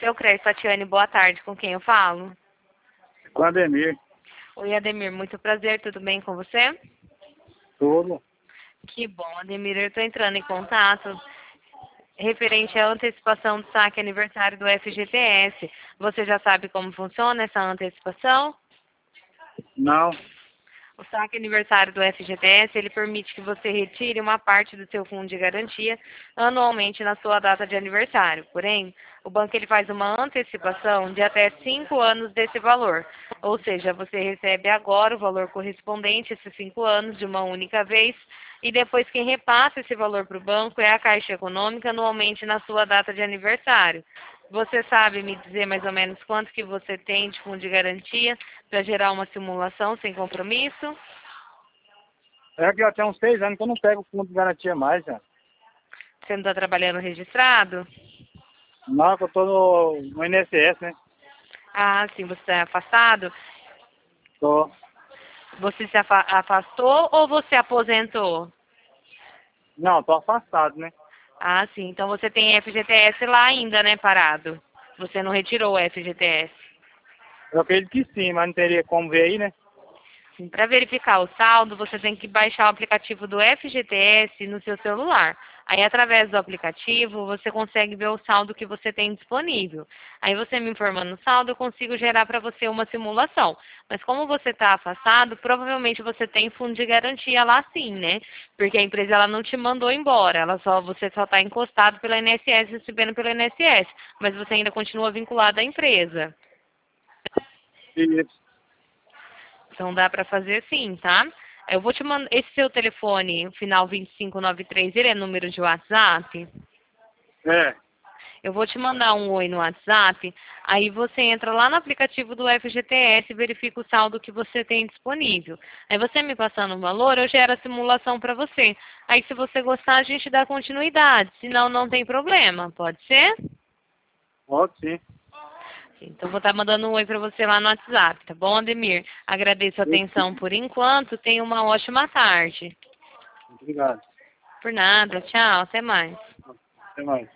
Seu Crédito, Tatiane, boa tarde. Com quem eu falo? Com o Ademir. Oi, Ademir, muito prazer. Tudo bem com você? Tudo. Que bom, Ademir. Eu estou entrando em contato referente à antecipação do saque aniversário do FGTS. Você já sabe como funciona essa antecipação? Não. O saque aniversário do FGTS, ele permite que você retire uma parte do seu fundo de garantia anualmente na sua data de aniversário. Porém, o banco ele faz uma antecipação de até 5 anos desse valor. Ou seja, você recebe agora o valor correspondente a esses 5 anos de uma única vez e depois quem repassa esse valor para o banco é a Caixa Econômica anualmente na sua data de aniversário. Você sabe me dizer mais ou menos quanto que você tem de fundo de garantia para gerar uma simulação sem compromisso? É que já tem uns 6 anos que eu não pego o fundo de garantia mais, já. Você não está trabalhando registrado? Não, que eu tô no INSS, né? Ah, sim, você é afastado? Tô. Você se afastou ou você aposentou? Não, tô afastado, né? Ah, sim, então você tem FGTS lá ainda, né, parado? Você não retirou o FGTS. Eu acredito que sim, mas não teria como ver aí, né? Para verificar o saldo, você tem que baixar o aplicativo do FGTS no seu celular. Aí, através do aplicativo, você consegue ver o saldo que você tem disponível. Aí, você me informando o saldo, eu consigo gerar para você uma simulação. Mas como você está afastado, provavelmente você tem fundo de garantia lá sim, né? Porque a empresa ela não te mandou embora, você só está encostado pela INSS, recebendo pelo INSS. Mas você ainda continua vinculado à empresa. Isso. Então dá para fazer sim, tá? Eu vou te mandar. Esse seu telefone, final 2593, ele é número de WhatsApp? É. Eu vou te mandar um oi no WhatsApp. Aí você entra lá no aplicativo do FGTS e verifica o saldo que você tem disponível. Aí você me passando o valor, eu gero a simulação para você. Aí se você gostar, a gente dá continuidade. Senão, não tem problema. Pode ser? Pode sim. Então, vou estar mandando um oi para você lá no WhatsApp, tá bom, Ademir? Agradeço a atenção por enquanto. Tenha uma ótima tarde. Obrigado. Por nada. Tchau. Até mais. Até mais.